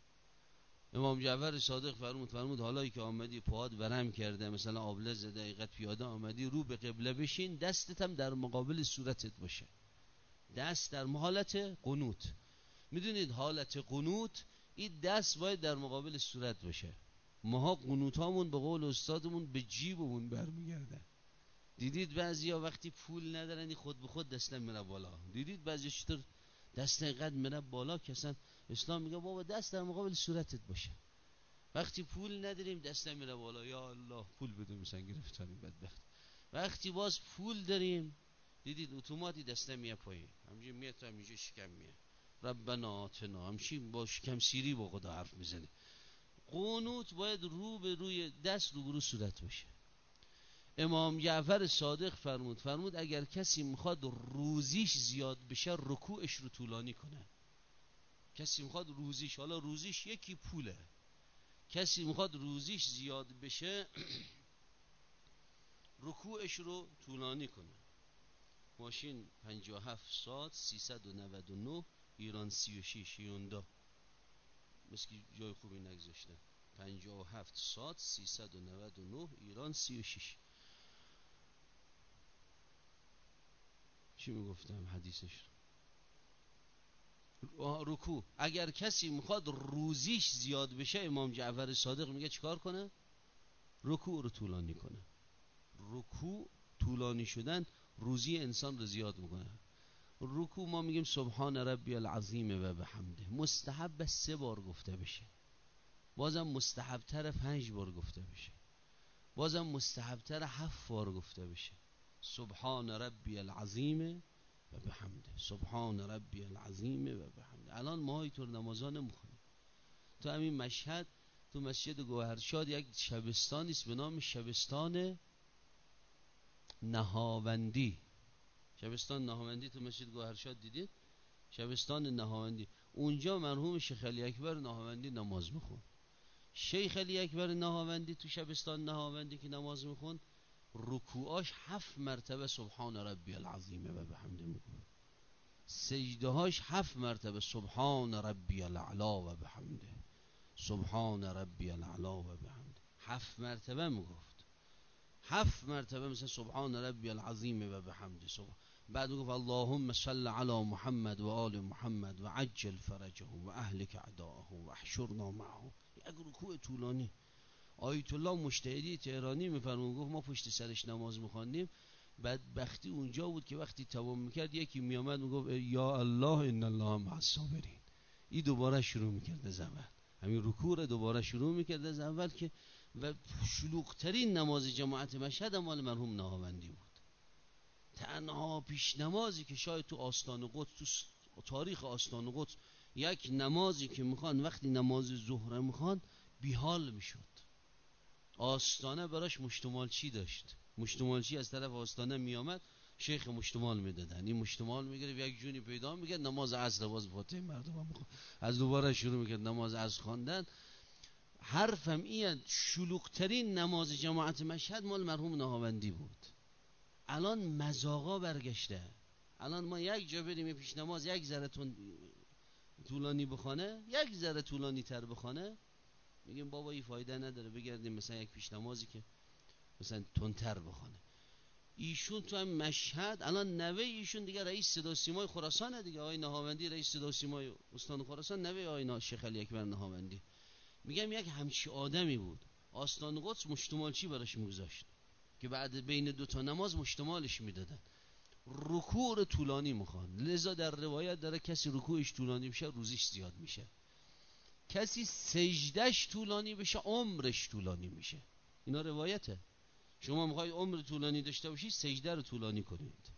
امام جعفر صادق فرمود فرمود حالا که آمدی پاهات ورم کرده، مثلا آبله زده، ایقت پیاده آمدی، رو به قبله بشین، دستت هم در مقابل صورتت باشه، دست در حالت قنوت. میدونید حالت قنوت این دست باید در مقابل صورت باشه. ماها قنوت هامون به قول استادمون به جیبمون برمیگرده. دیدید بعضیا وقتی پول ندارن خود به خود دستن میره بالا. دیدید بعضی چطور دست اینقدر میره بالا که اصلا اسلام میگه بابا دست در مقابل صورتت باشه. وقتی پول نداریم دست میره بالا، یا الله پول بده مثلا گرفتاریم بدبخت. وقتی باز پول داریم دیدید اتوماتی دست میه پایین، همینجوری میاد تا همینجوری شکم میه، ربنا آتنا، همینجوری با شکم سیری با خدا حرف میزنه. قنوت باید رو به روی دست رو به رو صورت باشه. امام جعفر صادق فرمود فرمود اگر کسی میخواد روزیش زیاد بشه رکوعش رو طولانی کنه. کسی میخواد روزیش، حالا روزیش یکی پوله، کسی میخواد روزیش زیاد بشه رکوعش رو طولانی کنه. ماشین پنجاه و هفت ساعت سیصد و نود و نه، ایران سی و شش یوندا، مثل جای خوبی نگذاشتن. پنجاه و هفت ساعت سیصد و نود و نه، ایران سی و شش. چی میگفتم حدیثش؟ رکوع. اگر کسی میخواد روزیش زیاد بشه امام جعفر صادق میگه چیکار کنه؟ رکوع رو طولانی کنه. رکوع طولانی شدن روزی انسان رو زیاد میکنه. رکوع ما میگیم سبحان ربی العظیم و بحمده، مستحب سه بار گفته بشه، بازم مستحب تر پنج بار گفته بشه، بازم مستحب تر هفت بار گفته بشه. سبحان ربی العظیم و بحمده، سبحان ربی العظیم و بحمده. الان ما اینطور نمازا نمیخونیم. تو همین مشهد تو مسجد گوهرشاد یک شبستانی است به نام شبستان نهاوندی. شبستان نهاوندی تو مسجد گوهرشاد دیدید؟ شبستان نهاوندی، اونجا مرحوم شیخ علی اکبر نهاوندی نماز میخوند. شیخ علی اکبر نهاوندی تو شبستان نهاوندی که نماز میخوند رکوعاش هفت مرتبه سبحان ربی العظیم و بحمده میگفت، سجده هاش هفت مرتبه سبحان ربی الاعلا و بحمده، سبحان ربی الاعلا و بحمده، هفت مرتبه میگفت. هفت مرتبه مثلا سبحان ربی العظیم و بحمده سبحان. بعد گفت اللهم صل علی محمد و آل محمد و عجل فرجه و اهلک اعداءه و احشرنا معه. یک رکوع طولانی. آیت الله مجتهدی تهرانی میفرمون، گفت ما پشت سرش نماز میخواندیم، بدبختی اونجا بود که وقتی تمام میکرد یکی میامد میگفت یا الله ان الله مع الصابرین. این دوباره شروع میکرد از اول، همین رکوع رو دوباره شروع میکرد از اول. که و شلوغترین نماز جماعت مشهد مال مرحوم نهاوندی بود. تنها پیش نمازی که شاید تو آستان قدس، تو تاریخ آستان قدس، یک نمازی که میخوان وقتی نماز ظهر میخوان بیحال میشد. آستانه براش مشتمالچی داشت، مشتمالچی از طرف آستانه میامد، شیخ مشتمال میدادن، این مشتمال میگرفت یک جونی پیدا میکرد، نماز عصر باز فاتحه مردم میخوان، از دوباره شروع میکرد نماز عصر خواندن. حرفم این شلوغترین نماز جماعت مشهد مال مرحوم نهاوندی بود. الان مذاقا برگشته. الان ما یک جا بریم پیش نماز یک ذره طولانی بخونه، یک ذره طولانی تر بخونه، میگیم بابا این فایده نداره، بگردیم مثلا یک پیش نمازی که مثلا تندتر بخونه. ایشون تو هم مشهد الان نوه ایشون دیگه رئیس صدا و سیمای خراسانه دیگه، آقای نهاوندی رئیس صدا و سیمای استان خراسان، نوه آقای شیخ علی اکبر نهاوندی. میگم یک همچی آدمی بود. آستان قدس مشتمالچی براش میگذاشت که بعد بین دو تا نماز مشتمالش میدادن. رکوع طولانی میخوان، لذا در روایت داره کسی رکوعش طولانی بشه روزیش زیاد میشه، کسی سجدش طولانی بشه عمرش طولانی میشه. اینا روایته. شما میخواید عمر طولانی داشته باشید، سجده رو طولانی کنید.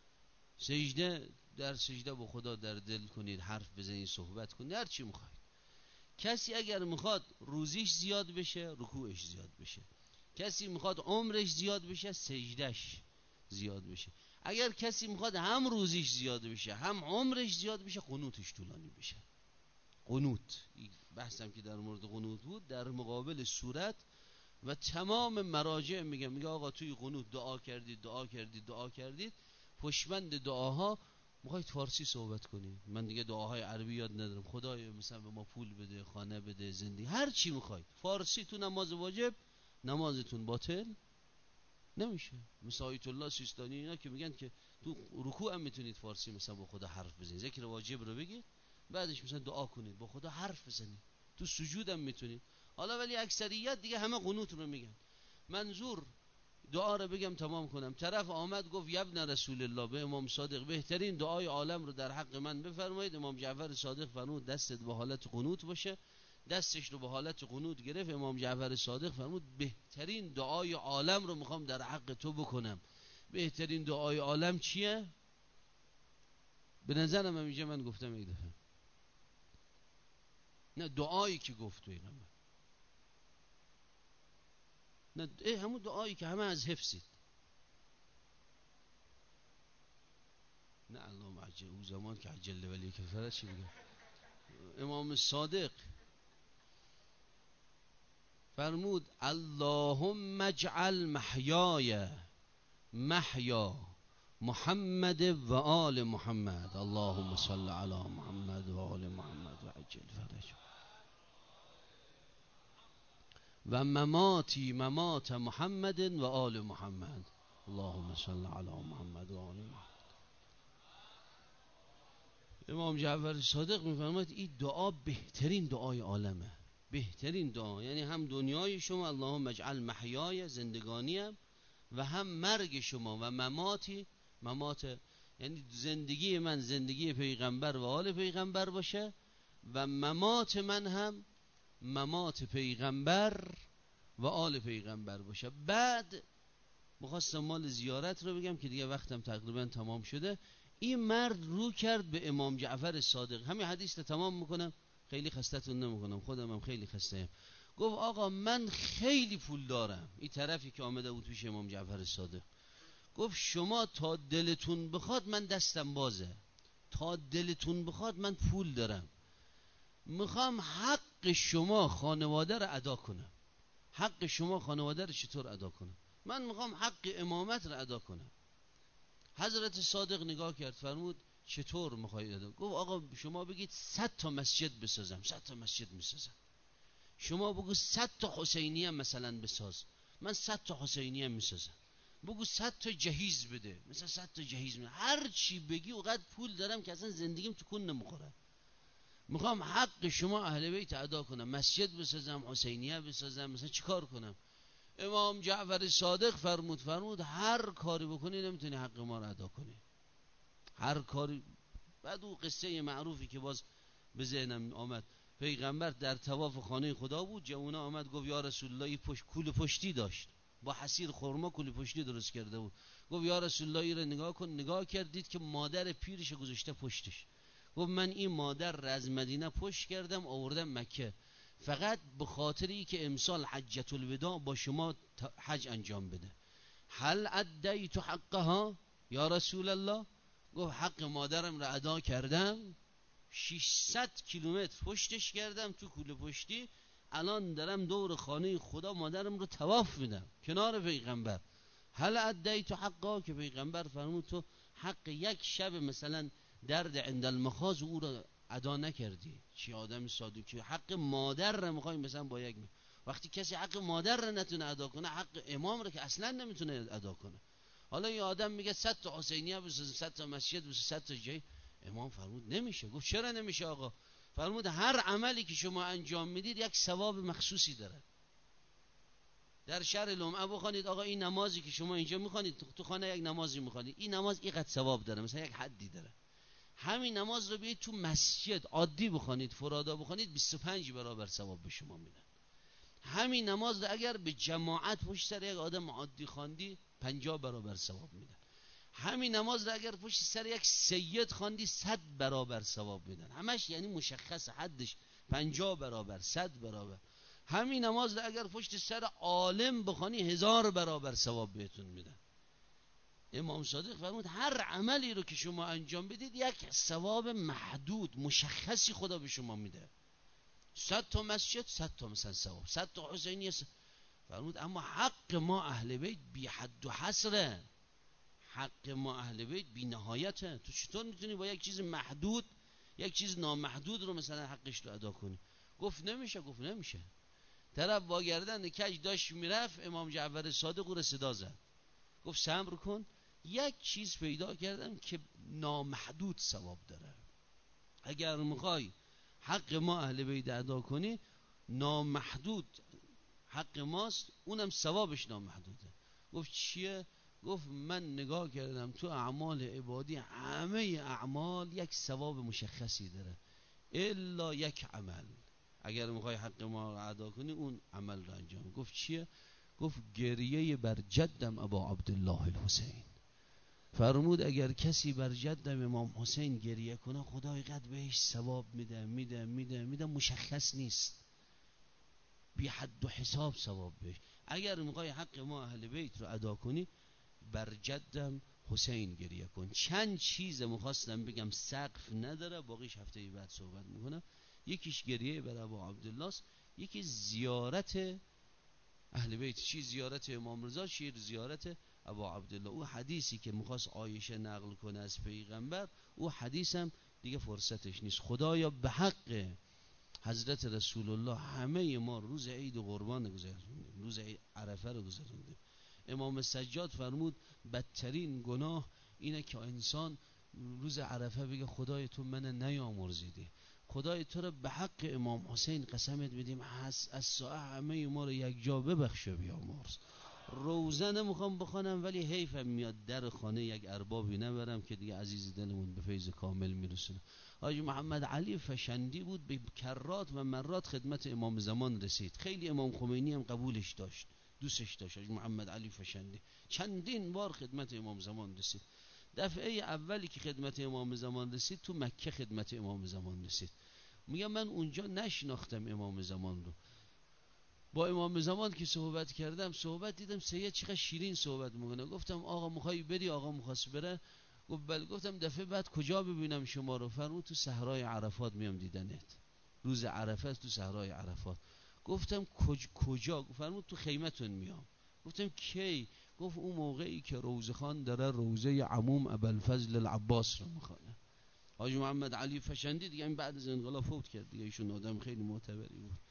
سجده، در سجده با خدا در دل کنید، حرف بزنید، صحبت کنید، هر چی میخواید. کسی اگر میخواد روزیش زیاد بشه رکوعش زیاد بشه، کسی میخواد عمرش زیاد بشه سجدش زیاد بشه. اگر کسی میخواد هم روزیش زیاد بشه هم عمرش زیاد بشه قنوتش طولانی بشه. قنوت، بحثم که در مورد قنوت بود، در مقابل صورت و تمام مراجع میگم، میگه آقا توی قنوت دعا کردید دعا کردید دعا کردید، پشمند دعاها میخواید فارسی صحبت کنید، من دیگه دعاهای عربی یاد ندارم، خدای مثلا به ما پول بده، خانه بده، زندگی، هر چی میخواید فارسی تو نماز واجب، نمازتون باطل نمیشه. مثل آیت الله سیستانی اینا که میگن که تو رکوع هم میتونید فارسی مثلا با خدا حرف بزنید، ذکر واجب رو بگید بعدش مثلا دعا کنید با خدا حرف بزنید، تو سجود هم میتونید. حالا ولی اکثریت دیگه همه قنوت رو میگن. منظور دعا رو بگم تمام کنم. طرف آمد گفت یبن رسول الله به امام صادق بهترین دعای عالم رو در حق من بفرمایید. امام جعفر صادق فرمود دستت به حالت قنوت باشه، دستش رو به حالت قنوت گرفت. امام جعفر صادق فرمود بهترین دعای عالم رو میخوام در حق تو بکنم. بهترین دعای عالم چیه؟ به نظرم همیشه من گفتم یک دفعه، نه دعایی که گفت پیغمبر، نه همون دعایی که همه از حفظید، نه اللهم عجل، او زمان که عجل ولی کفره چی میگه؟ امام صادق فرمود اللهم اجعل محیای محیا محمد و آل محمد، اللهم صل علی محمد و آل محمد و عجل فرج، و مماتی ممات محمد و آل محمد، اللهم صل علی محمد و آل محمد. امام جعفر صادق میفرماید این دعا بهترین دعای عالمه، بهترین دعا، یعنی هم دنیای شما اللهم اجعل محیای زندگانیم و هم مرگ شما و مماتی ممات، یعنی زندگی من زندگی پیغمبر و آل پیغمبر باشه و ممات من هم ممات پیغمبر و آل پیغمبر باشه. بعد مخواستم مال زیارت رو بگم که دیگه وقتم تقریبا تمام شده. این مرد رو کرد به امام جعفر صادق، همین حدیث رو تمام میکنم، خیلی خستتون نمیکنم، خودم هم خیلی خسته‌ام. گفت آقا من خیلی پول دارم. این طرفی که آمده بود پیش امام جعفر صادق گفت شما تا دلتون بخواد من دستم بازه، تا دلتون بخواد من پول دارم، میخوام حق شما خانواده رو ادا کنم. حق شما خانواده رو چطور ادا کنم؟ من میخوام حق امامت رو ادا کنم. حضرت صادق نگاه کرد فرمود چطور میخواید ادا؟ گفت آقا شما بگید صد تا مسجد بسازم، صد تا مسجد میسازم. شما بگو صد تا حسینی هم مثلا بساز. من صد تا حسینیه میسازم. بگو صد تا جهیز بده، مثلا صد تا جهیز بده. هر چی بگی اونقدر پول دارم که اصلا زندگیم تو کون نمیخوره. میخوام حق شما اهل بیت ادا کنم، مسجد بسازم، حسینیه بسازم، مثلا چیکار کنم؟ امام جعفر صادق فرمود فرمود هر کاری بکنی نمیتونی حق ما رو ادا کنی، هر کاری. بعد اون قصه معروفی که باز به ذهنم آمد، پیغمبر در طواف خانه خدا بود، جوونا آمد گفت یا رسول الله پشت کوله پشتی داشت، با حسیر خرما کوله پشتی درست کرده بود. گفت یا رسول الله رو نگاه کن. نگاه کردید که مادر پیرش گذاشته پشتش. گفت من این مادر را از مدینه پشت کردم آوردم مکه، فقط به خاطری که امسال حجت الوداع با شما حج انجام بده. هل ادیت حقها یا رسول الله؟ گفت حق مادرم را ادا کردم، ششصد کیلومتر پشتش کردم تو کوله پشتی، الان دارم دور خانه خدا مادرم رو طواف میدم کنار پیغمبر. هل ادیت حقها؟ که پیغمبر فرمود تو حق یک شب مثلا درد عند المخاض او رو ادا نکردی. چی آدم ساده که حق مادر رو میخوایم مثلا با یک می... وقتی کسی حق مادر رو نتونه ادا کنه، حق امام رو که اصلا نمیتونه ادا کنه. حالا یه آدم میگه صد تا حسینیه بسازم، صد تا مسجد بسازم، صد تا جای. امام فرمود نمیشه. گفت چرا نمیشه آقا؟ فرمود هر عملی که شما انجام میدید یک ثواب مخصوصی داره. در شهر لمعه بخوانید آقا این نمازی که شما اینجا میخوانید، تو خانه یک نمازی میخوانید، این نماز اینقدر ثواب داره، مثلا یک حدی داره. همین نماز رو بیاید تو مسجد عادی بخوانید، فرادا بخوانید، بیست و پنج برابر ثواب به شما میدن. همین نماز رو اگر به جماعت پشت سر یک آدم عادی خواندی، پنجاه برابر ثواب میدن. همین نماز رو اگر پشت سر یک سید خواندی، صد برابر ثواب میدن. همش یعنی مشخص حدش پنجاه برابر، صد برابر. همین نماز رو اگر پشت سر عالم بخوانی، هزار برابر ثواب بهتون میدن. امام صادق فرمود هر عملی رو که شما انجام بدید یک ثواب محدود مشخصی خدا به شما میده. صد تا مسجد، صد تا مثلا ثواب، صد تا حسینیه. فرمود اما حق ما اهل بیت بی حد و حصره، حق ما اهل بیت بی نهایته. تو چطور میتونی با یک چیز محدود، یک چیز نامحدود رو مثلا حقش رو ادا کنی؟ گفت نمیشه. گفت نمیشه. طرف با گردن کج داشت میرفت، امام جعفر صادق رو صدا زد، گفت صبر کن، یک چیز پیدا کردم که نامحدود ثواب داره. اگر میخوای حق ما اهل بیت ادا کنی، نامحدود حق ماست، اونم ثوابش نامحدوده. گفت چیه؟ گفت من نگاه کردم تو اعمال عبادی، همه اعمال یک ثواب مشخصی داره الا یک عمل، اگر میخوای حق ما رو ادا کنی اون عمل رو انجام. گفت چیه؟ گفت گریه بر جدم ابا عبدالله الحسین. فرمود اگر کسی بر جدم امام حسین گریه کنه، خدای قد بهش ثواب میده میده میده میده، مشخص نیست، بی حد و حساب ثواب بهش. اگر میخوای حق ما اهل بیت رو ادا کنی، بر جدم حسین گریه کن. چند چیز مخواستم بگم، سقف نداره، باقیش هفته بعد صحبت میکنم. یکیش گریه بر ابا عبدالله است، یکی زیارت اهل بیت، چی زیارت امام رضا، چی زیارت ابا عبدالله. او حدیثی که میخواست عایشه نقل کنه از پیغمبر، او حدیثم دیگه فرصتش نیست. خدایا به حق حضرت رسول الله همه ما روز عید و قربان گذروندیم، روز عرفه رو گذروندیم. امام سجاد فرمود بدترین گناه اینه که انسان روز عرفه بگه خدای تو من نیامرزیدی، خدای تو رو به حق امام حسین قسمت بدیم از از ساعه همه ما رو یک جا ببخش و بیامرز. روزه نمیخوام بخوانم ولی حیفم میاد در خانه یک اربابی نبرم که دیگه عزیز دلمون به فیض کامل میرسونه. حاجی محمد علی فشندی بود، به کرات و مرات خدمت امام زمان رسید. خیلی امام خمینی هم قبولش داشت، دوستش داشت. حاجی محمد علی فشندی چندین بار خدمت امام زمان رسید. دفعه اولی که خدمت امام زمان رسید تو مکه خدمت امام زمان رسید. میگم من اونجا نشناختم امام زمان رو. با امام زمان که صحبت کردم، صحبت دیدم سید چقدر شیرین صحبت میکنه. گفتم آقا میخوای بری؟ آقا میخواست بره. گفت بله. گفتم دفعه بعد کجا ببینم شما رو؟ فرمود تو صحرای عرفات میام دیدنت، روز عرفه تو صحرای عرفات. گفتم کج... کجا؟ فرمود تو خیمتون میام. گفتم کی؟ گفت اون موقعی که روزه خان داره روزه عموم ابوالفضل العباس رو میخونه. حاجی محمد علی فشندی دیگه این بعد از انقلاب فوت کرد دیگه، ایشون آدم خیلی معتبری بود.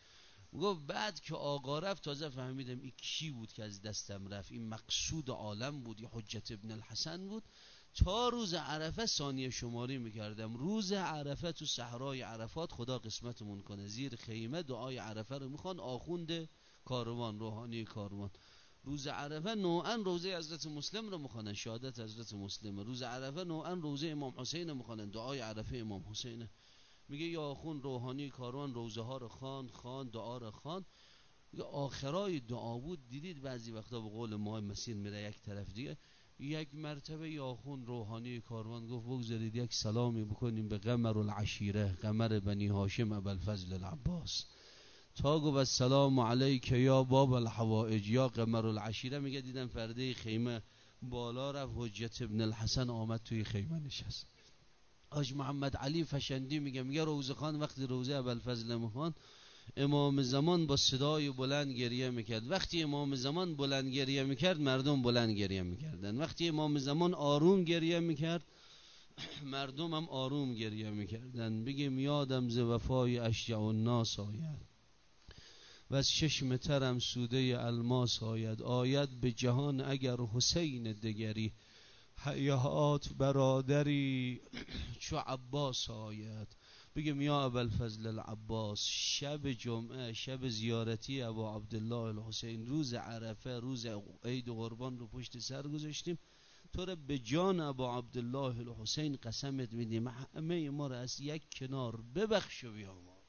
گفت بعد که آقا رفت تازه فهمیدم این کی بود که از دستم رفت، این مقصود عالم بود، این حجت ابن الحسن بود. تا روز عرفه ثانیه شماری میکردم، روز عرفه تو صحرای عرفات خدا قسمتمون کنه، زیر خیمه دعای عرفه رو میخوان آخوند کاروان، روحانی کاروان. روز عرفه نوعا روزه حضرت مسلم رو میخوانن، شهادت حضرت مسلم. روز عرفه نوعا روزه امام حسین میخوانن، دعای عرفه امام حسین. میگه یا آخوند روحانی کاروان روزه ها رو خوان خوان دعا رو خوان. میگه آخرای دعا بود، دیدید بعضی وقتا به قول ما مسیر میره یک طرف دیگه، یک مرتبه یا آخوند روحانی کاروان گفت بگذارید یک سلامی بکنیم به قمر العشیره، قمر بنی هاشم ابوالفضل العباس. تا گفت السلام علیک یا باب الحوائج یا قمر العشیره، میگه دیدم پرده خیمه بالا رفت، حجت ابن الحسن آمد توی خیمه نشست. حاج محمد علی فشندی میگه میگه روزخان وقتی روزه ابوالفضل میخوان، امام زمان با صدای بلند گریه میکرد. وقتی امام زمان بلند گریه میکرد مردم بلند گریه میکردن، وقتی امام زمان آروم گریه میکرد مردم هم آروم گریه میکردن. بگیم یادم ز وفای اشجع الناس آید و از چشم ترم سوده الماس آید، آید به جهان اگر حسین دگری، حیات برادری چو عباس آید. بگم یا ابوالفضل العباس، شب جمعه شب زیارتی ابا عبدالله الحسین، روز عرفه روز عید قربان رو پشت سر گذاشتیم، تو را به جان ابا عبدالله الحسین قسمت میدیم همه ما را از یک کنار ببخش و بیامرز.